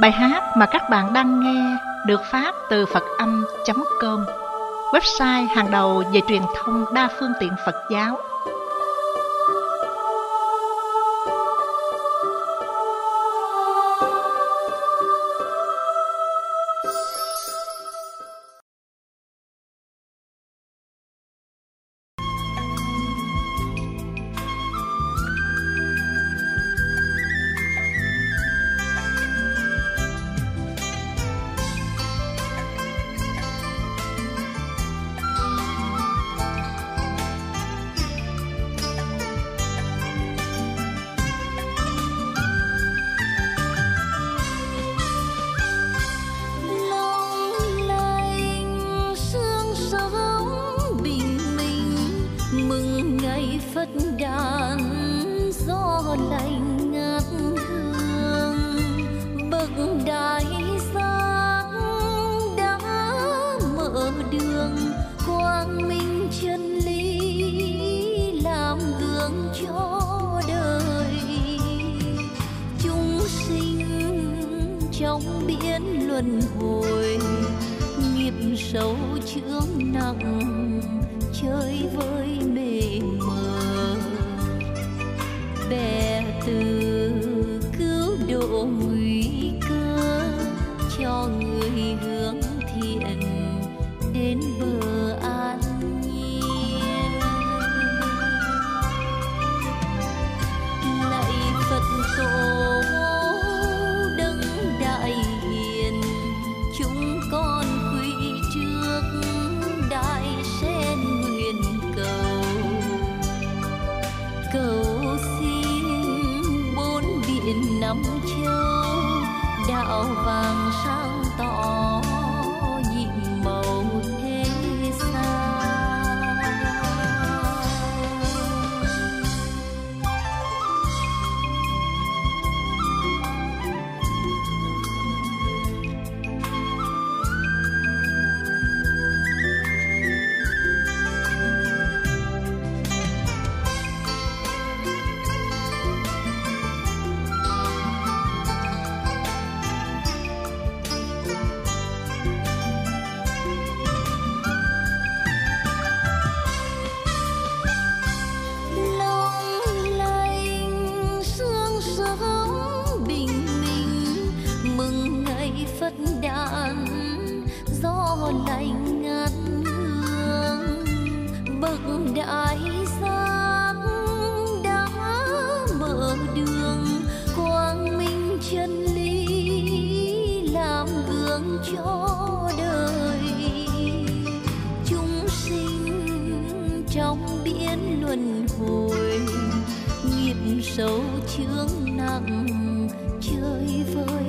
Bài hát mà các bạn đang nghe được phát từ Phật-âm.com, website hàng đầu về truyền thông đa phương tiện Phật giáo. Phật đàn gió lạnh ngát hương, bậc đại giác đã mở đường, quang minh chân lý làm gương cho đời. Chúng sinh trong biển luân hồi, nghiệp sâu chướng nặng chơi với mê mờ, bè từ cứu độ nguy cơ cho người hướng thiện đến bờ an nhiên. Lạy Phật tổ đấng đại hiền, chúng con quỳ trước đại sen nguyện cầu xin bốn biển năm châu, đạo vàng sáng tỏ nhiệm màu thế gian. Phật đàn gió lạnh ngát hương, bậc đại giác đã mở đường, quang minh chân lý làm gương cho đời. Chúng sinh trong biển luân hồi, nghiệp sâu chướng nặng chơi với